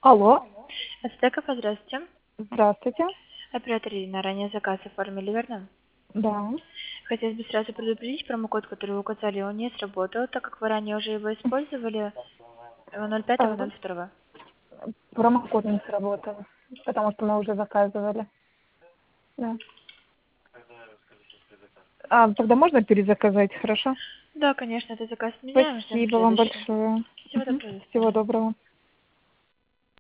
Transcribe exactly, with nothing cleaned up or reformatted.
Алло, Ацтеков, здравствуйте. здравствуйте. Оператор Ирина, ранее заказ оформили, верно? Да. Хотелось бы сразу предупредить, промокод, который вы указали, он не сработал, так как вы ранее уже его использовали ноль пятого А, ноль второго. промокод не сработал, потому что мы уже заказывали. Да. А, тогда можно перезаказать, хорошо? Да, конечно, это заказ меняем, ждем Спасибо вам следующий. большое. Всего Мгм. доброго, до Всего свидания. доброго.